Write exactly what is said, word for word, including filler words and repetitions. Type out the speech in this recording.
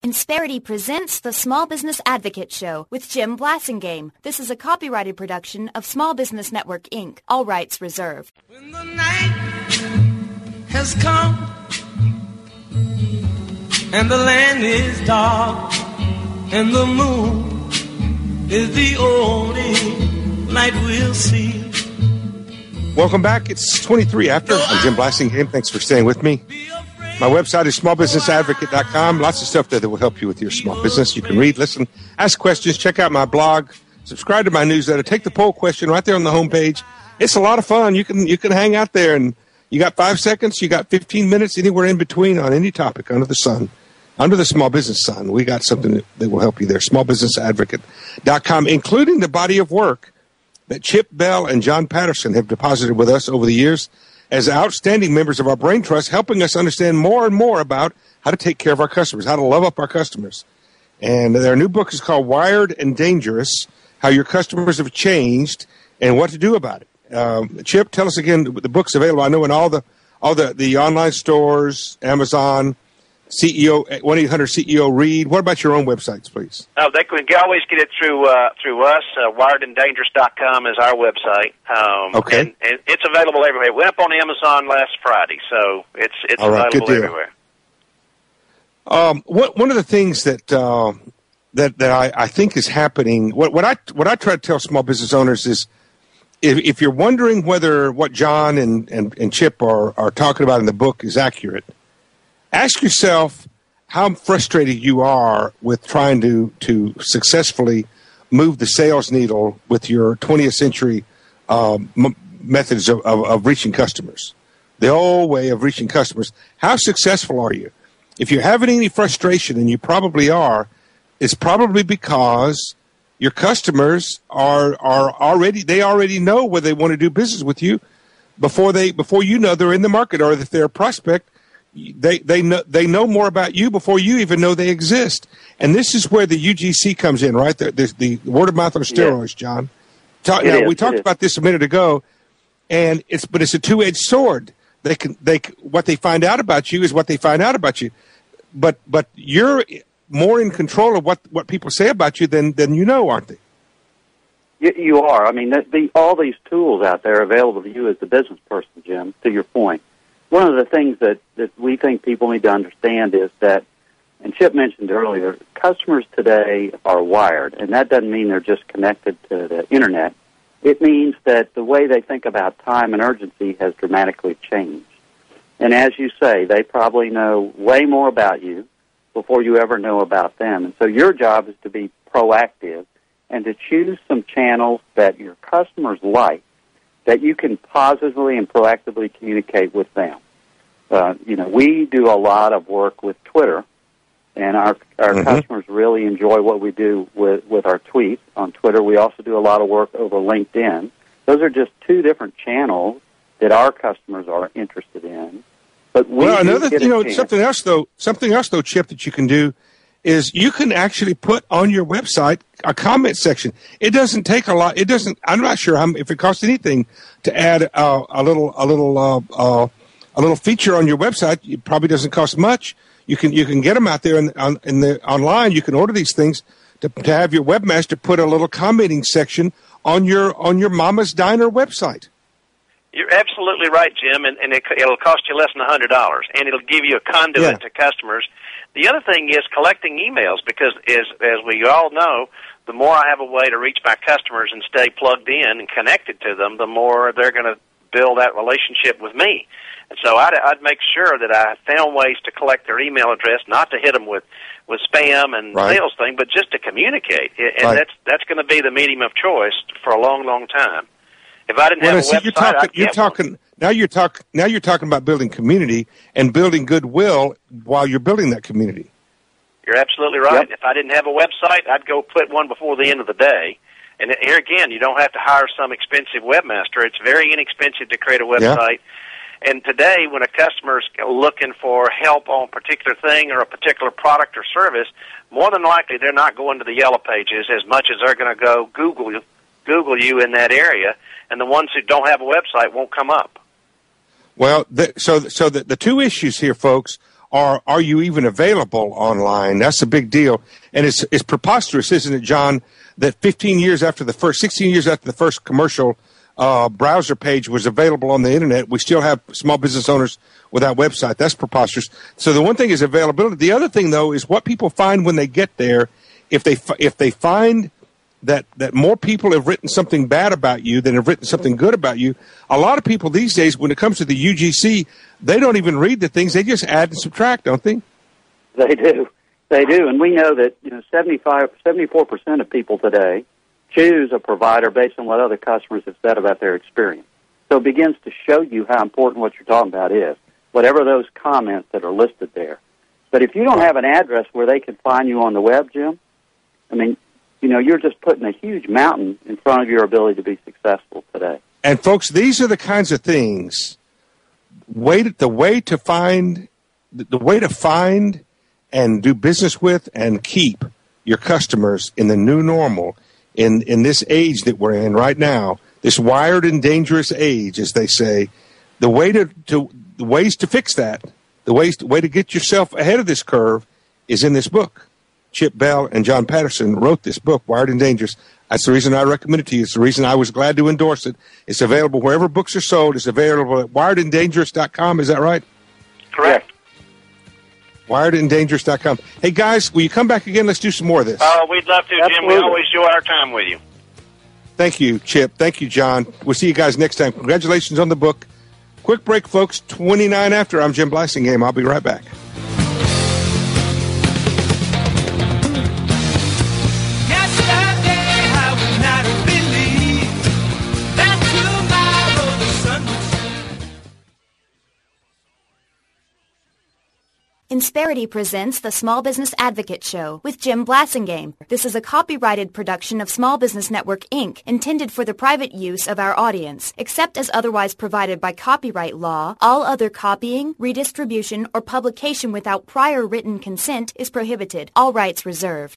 Insperity presents the Small Business Advocate Show with Jim Blasingame. This is a copyrighted production of Small Business Network, Incorporated. All rights reserved. When the night has come and the land is dark and the moon is the only light we'll see. Welcome back. It's twenty-three after. I'm Jim Blasingame. Thanks for staying with me. My website is small business advocate dot com. Lots of stuff there that will help you with your small business. You can read, listen, ask questions, check out my blog, subscribe to my newsletter, take the poll question right there on the homepage. It's a lot of fun. You can you can hang out there, and you got five seconds, you got fifteen minutes, anywhere in between on any topic under the sun, under the small business sun. We got something that will help you there. small business advocate dot com, including the body of work that Chip Bell and John Patterson have deposited with us over the years as outstanding members of our Brain Trust, helping us understand more and more about how to take care of our customers, how to love up our customers. And their new book is called Wired and Dangerous, How Your Customers Have Changed and What to Do About It. Um, Chip, tell us again, the book's available, I know, in all the all the, the online stores, Amazon, C E O, one eight hundred C E O Read. What about your own websites, please? Oh, they can always get it through uh, through us. Uh, wired and dangerous dot com is our website. Um, okay. And, and it's available everywhere. It went up on Amazon last Friday, so it's it's all right, available good deal. everywhere. Um, what, one of the things that uh, that that I, I think is happening, what, what I what I try to tell small business owners is, if, if you're wondering whether what John and, and, and Chip are, are talking about in the book is accurate, ask yourself how frustrated you are with trying to, to successfully move the sales needle with your twentieth century um, m- methods of, of, of reaching customers, the old way of reaching customers. How successful are you? If you're having any frustration, and you probably are, it's probably because your customers are are already they already know whether they want to do business with you before they before you know they're in the market, or if they're a prospect. They they know they know more about you before you even know they exist, and this is where the U G C comes in, right? The, the, the word of mouth on steroids, yeah. John. Talk, now, is, we talked about this a minute ago, and it's but it's a two edged sword. They can they what they find out about you is what they find out about you, but but you're more in control of what, what people say about you than than you know, aren't they? You, you are. I mean, the, the, all these tools out there are available to you as the business person, Jim. To your point. One of the things that, that we think people need to understand is that, and Chip mentioned earlier, customers today are wired, and that doesn't mean they're just connected to the Internet. It means that the way they think about time and urgency has dramatically changed. And as you say, they probably know way more about you before you ever know about them. And so your job is to be proactive and to choose some channels that your customers like, that you can positively and proactively communicate with them. Uh, you know, we do a lot of work with Twitter, and our our mm-hmm. customers really enjoy what we do with, with our tweets on Twitter. We also do a lot of work over LinkedIn. Those are just two different channels that our customers are interested in. But we well, another you know chance. something else though, something else though, Chip, that you can do is you can actually put on your website a comment section. It doesn't take a lot. It doesn't. I'm not sure how, if it costs anything to add uh, a little, a little, uh, uh, a little feature on your website. It probably doesn't cost much. You can you can get them out there in, on, in the online. You can order these things to, to have your webmaster put a little commenting section on your on your Mama's Diner website. You're absolutely right, Jim, and, and it, it'll cost you less than one hundred dollars, and it'll give you a conduit yeah. to customers. The other thing is collecting emails, because as, as we all know, the more I have a way to reach my customers and stay plugged in and connected to them, the more they're going to build that relationship with me. And so I'd, I'd make sure that I found ways to collect their email address, not to hit them with, with spam and right. sales thing, but just to communicate. And right. that's that's going to be the medium of choice for a long, long time. If I didn't well, have a see, website, you're talking, I'd you're get talking one. now. You're talk now. You're talking about building community and building goodwill while you're building that community. You're absolutely right. Yep. If I didn't have a website, I'd go put one before the end of the day. And here again, you don't have to hire some expensive webmaster. It's very inexpensive to create a website. Yeah. And today, when a customer's looking for help on a particular thing or a particular product or service, more than likely they're not going to the Yellow Pages as much as they're going to go Google Google you in that area. And the ones who don't have a website won't come up. Well, the, so so the, the two issues here, folks, or are you even available online? That's a big deal. And it's it's preposterous, isn't it, John, that fifteen years after the first, sixteen years after the first commercial uh, browser page was available on the internet, we still have small business owners without website. That's preposterous. So the one thing is availability. The other thing, though, is what people find when they get there. If they if they find that that more people have written something bad about you than have written something good about you, a lot of people these days, when it comes to the U G C, they don't even read the things. They just add and subtract, don't they? They do. They do. And we know that, you know, seventy-five, seventy-four percent of people today choose a provider based on what other customers have said about their experience. So it begins to show you how important what you're talking about is, whatever those comments that are listed there. But if you don't have an address where they can find you on the web, Jim, I mean, you know, you're just putting a huge mountain in front of your ability to be successful today. And, folks, these are the kinds of things, way to, the way to find, the way to find and do business with and keep your customers in the new normal, in, in this age that we're in right now, this wired and dangerous age, as they say. The way to, to the ways to fix that, the ways to, way to get yourself ahead of this curve is in this book. Chip Bell and John Patterson wrote this book, Wired and Dangerous. That's the reason I recommend it to you. It's the reason I was glad to endorse it. It's available wherever books are sold. It's available at wired and dangerous dot com. Is that right? Correct. wired and dangerous dot com. Hey, guys, will you come back again? Let's do some more of this. Oh, we'd love to, Jim. Absolutely. We always enjoy our time with you. Thank you, Chip. Thank you, John. We'll see you guys next time. Congratulations on the book. Quick break, folks. twenty-nine after. I'm Jim Blasingame. I'll be right back. Insperity presents the Small Business Advocate Show with Jim Blasingame. This is a copyrighted production of Small Business Network, Incorporated, intended for the private use of our audience. Except as otherwise provided by copyright law, all other copying, redistribution, or publication without prior written consent is prohibited. All rights reserved.